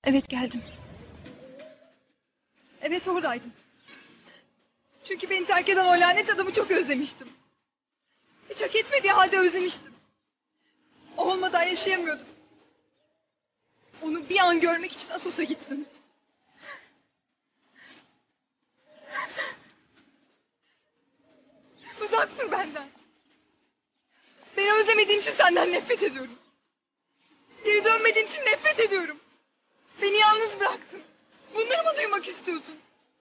Evet, geldim. Evet, oradaydım. Çünkü beni terk eden o lanet adamı çok özlemiştim. Hiç hak etmediği halde özlemiştim. O olmadan yaşayamıyordum. Onu bir an görmek için Assos'a gittim. Uzak dur benden. Beni özlemediğin için senden nefret ediyorum. Geri dönmediğin için nefret ediyorum. Beni yalnız bıraktın. Bunları mı duymak istiyorsun?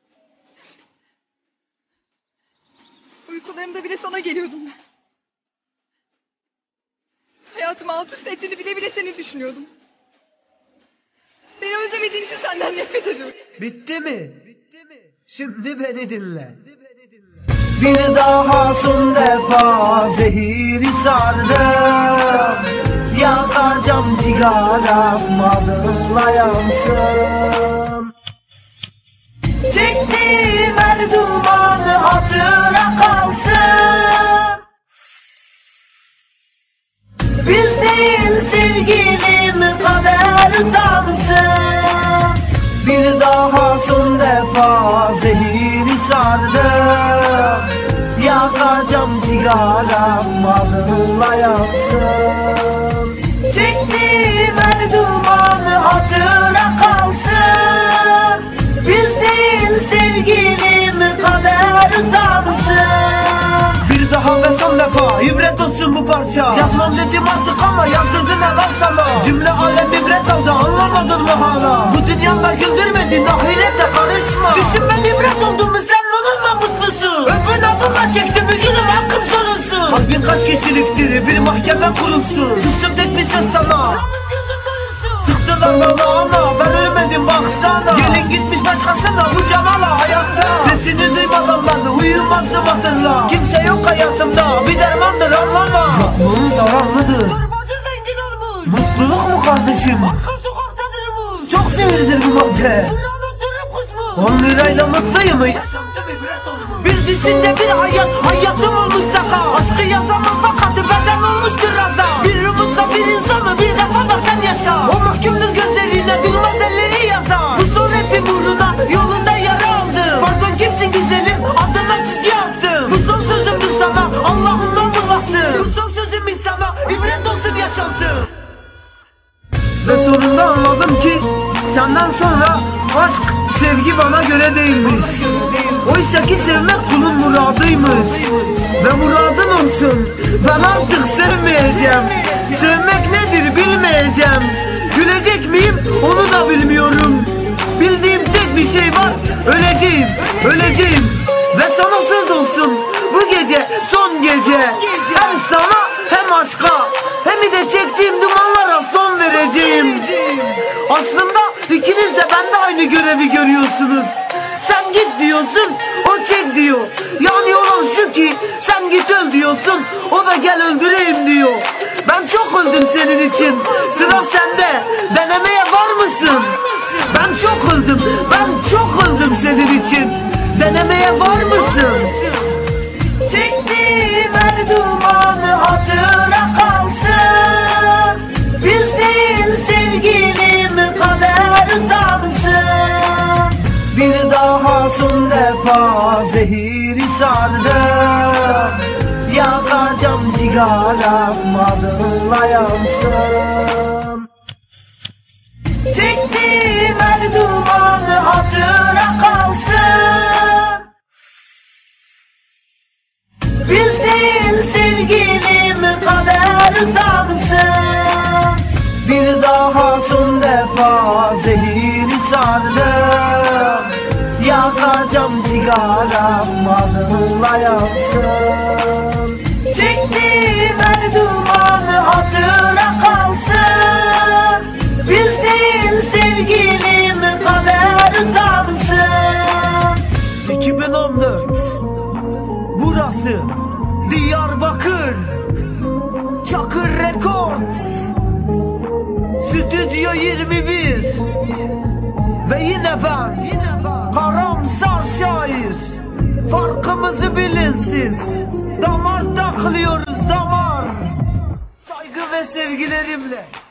Uykularımda bile sana geliyordum ben. Hayatımı alt üst ettiğini bile bile seni düşünüyordum. Beni özlemediğin için senden nefret ediyorum. Bitti mi? Şimdi beni dinle. Bir daha son defa zehiri sardım. Yakacağım cigaram adınla yansın. Çektiğim her dumanı hatıra kalsın. Biz değil sevgilim kader tansın. Bir daha son defa zehiri sardım. Yakacağım cigaram adınla yansın. Çektiğim her dumanı hatıra kalsın. Biz değil sevgilim kader tansın. Bir daha ve son defa ibret olsun bu parça. Yazmam dedim artık ama yazdırdın helal sana. Cümle alem ibret aldı, anlamadın mı hala? Bu dünyada güldürmedin, ahirete karışma. Düşünmen ibret oldu mu sen onunla mutlusun. Öpün adınla çekti bir günüm hakkım sorulsun. Kalbin kaç kişiliktir bir mahkeme kurulsun. Sustum tek bir söz sana, sıktılar bana ama ben ölmedim baksana. Gelin gitmiş başkasına bu canala ayakta. Sesini duymadan ben uyumazdım hatırla. Kimse yok hayatımda, bir dermandır anlama. Yokluğun zararlıdır, mutluluk mu kardeşim? Arka sokaktadır bu. Çok sinirlidir bu madde. 10 lirayla mutluyum. Yaşantım ibret olmuş. Bir düşünce bir hayat, hayatım olmuş saka. Aşkı yazamam fakat beden olmuştur raza. Bir umutla bir insanı bir defa da sen yaşa. O mahkumdur gözlerine, durmaz elleri yazar. Bu son rapim uğruna yolunda yara aldım. Pardon kimsin güzelim, adına çizgi attım. Bu son sözümdür sana, Allah'ımdan bullaktım. Bu son sözüm insana, ibret olsun yaşantım. Ve sonunda anladım ki senden sonra aşk, sevgi bana göre değilmiş. Oysa ki sevmek kulun muradıymış. Ve muradın olsun, ben artık sevmeyeceğim. Sevmek nedir bilmeyeceğim. Gülecek miyim onu da bilmiyorum. Bildiğim tek bir şey var, öleceğim, öleceğim. Ve sana söz olsun, bu gece son gece. Hem sana hem aşka, hem de çektiğim dumanlara son vereceğim. Aslında ikiniz de bende aynı görevi görüyorsunuz. Sen git diyorsun, o çek diyor. Yani olan şu ki sen git öl diyorsun, o da gel öldüreyim diyor. Ben çok öldüm senin için, sıra sende. Denemeye var mısın? Ben çok öldüm, ben çok öldüm senin için. Denemeye var mısın? Çektiğim her dumanı hatıra kalsın. Biz değil sevgilim kader tansın. Bir daha son defa zehiri sardım. Yakacağım cigaram adınla yansın. Çektiğim her dumanı hatıra kalsın. Biz değil sevgilim kader tansın. Bir daha son defa zehiri sardım. Yakacağım cigaram adınla yansın. Çektiğim her dumanı hatıra kalsın. Biz değil sevgilim kader tansın. 2014 burası Diyarbakır, Çakır Records, Stüdyo 21. Ve yine ben karamsar şair. Farkımızı bilin siz. Damar takılıyoruz damar. Saygı ve sevgilerimle.